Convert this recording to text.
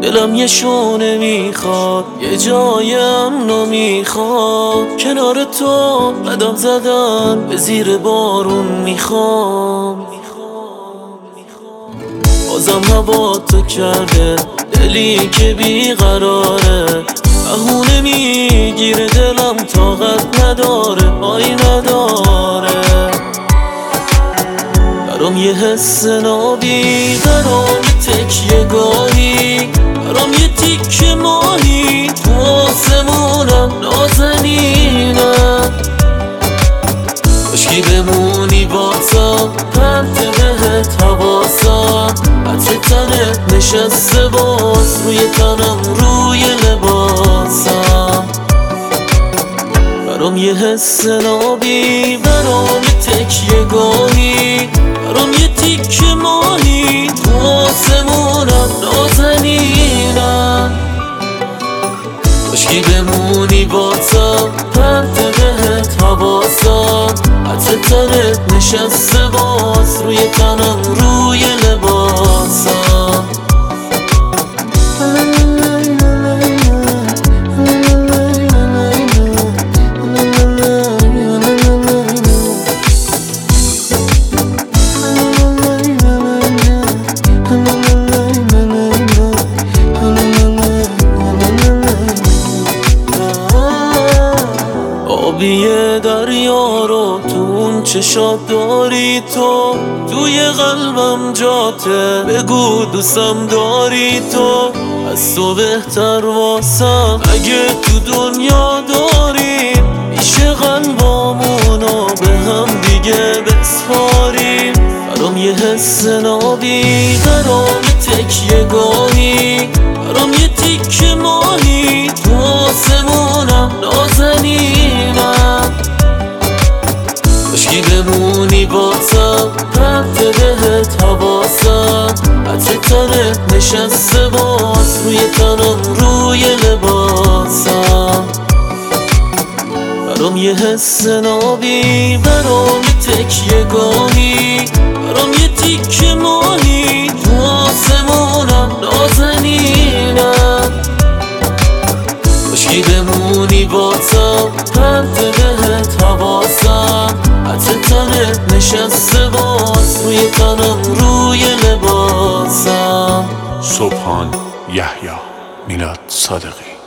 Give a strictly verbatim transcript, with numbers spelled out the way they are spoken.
دلم یه شونه میخواد، یه جای امنو میخواد. کنار تو قدم زدن به زیر بارون میخوام. بازم هوا تو کرده دلی که بیقراره، بهونه میگیره دلم طاقت نداره، پای نداره. برام یه حس نابی، برام یه تکیه گاهی، برام یه تیکه ماهی تو آسمونم نازنینم. کاشکی بمونی بازم پرت بهت حواسم، عطر تنت نشسته باز روی تنم روی لباسم. برام یه حس نابی، برام یه تکیه گاهی، برام یه تیکه ماهی تو آسمونم نازنینم. کاشکی بمونی بازم پرت بهت حواسم، عطر تنت نشسته باز روی تنم روی لباسم. آبیه دریا رو تو اون چشات داری تو، توی قلبم جاته بگو دوستم داری تو. از تو بهتر واسم اگه تو دنیا داریم، میشه قلبامونو به هم دیگه بسپاریم. برام یه حس نابی، برام یه تکیه گاهی، برام یه تیکه ماهی تو آسمونم نازنینم. کاشکی بمونی بازم پرت بهت حواسم، عطر تنت نشسته باز روی تنم روی لباسم. برام یه حس نابی، برام یه تکیه گاهی، برام یه تیکه ماهی تو آسمونم نازنینم. کاشکی بمونی بازم پرت بهت حواسم، عطر تنت نشسته باز روی تنم روی لباسم. سبحان یحیی میلاد صادقی.